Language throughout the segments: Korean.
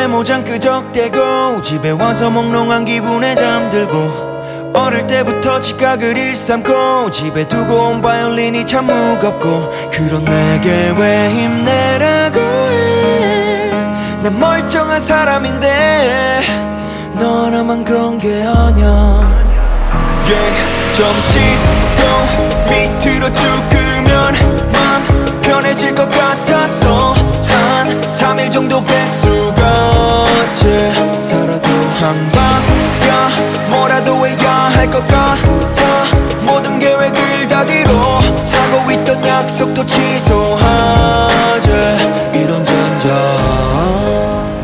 메모장 끄적대고 집에 와서 몽롱한 기분에 잠들고 어릴 때부터 지각을 일삼고 집에 두고 온 바이올린이 참 무겁고 그런 내게 왜 힘내라고 해. 난 멀쩡한 사람인데 너 하나만 그런 게 아냐. 좀 찢고 밑으로 죽으면 맘 편해질 것 같아서 한 3일 정도 백수같이 살아도 한 방야 뭐라도 해야 할 것 같아. 모든 계획을 다 뒤로 하고 있던 약속도 취소하지. 이런 젠장.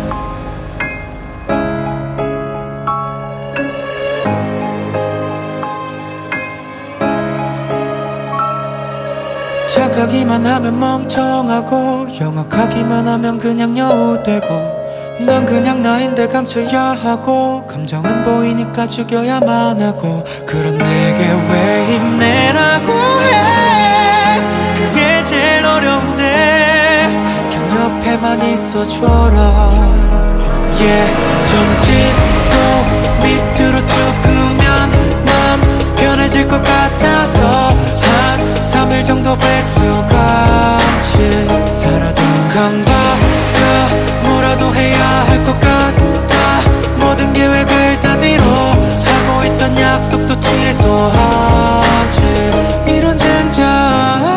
착하기만 하면 멍청하고 영악하기만 하면 그냥 여우되고 난 그냥 나인데 감춰야 하고 감정은 보이니까 죽여야만 하고 그런 내게 왜 힘내라고 해. 그게 제일 어려운데 그냥 옆에만 있어줘라. 좀 찢고 밑으로 죽으면 맘 편해질 것 같아서 한 3일 정도 백수같이 살아도 강박과 뭐라도 해야 할 것 같아. 모든 계획을 다 뒤로 하고 있던 약속도 취소하지. 이런 젠장.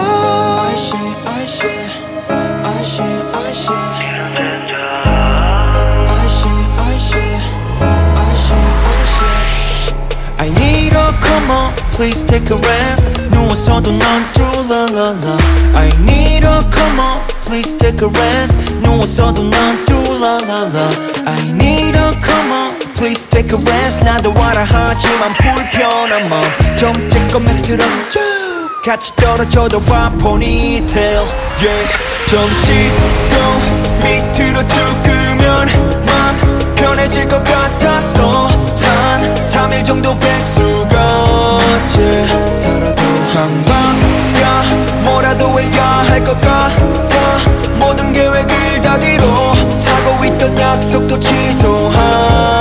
I need a come on, please take a rest. 누워서도 넌 뚜라라라. I need a come on, please take a rest. 누워서도 넌 뚜라라라. I need a come on, please take a rest. 나도 알아 하지만 불편한 마음 좀 찢고 밑으로 쭉 같이 떨어져도 봐 포니테일. 좀 찢고 밑으로 죽으면 맘 편해질 것 같아서 한 3일 정도 백수같이 살아도 한방야 뭐라도 해야 할 것 같아. 모든 계획을 다 뒤로 하고 있던 약속도 취소하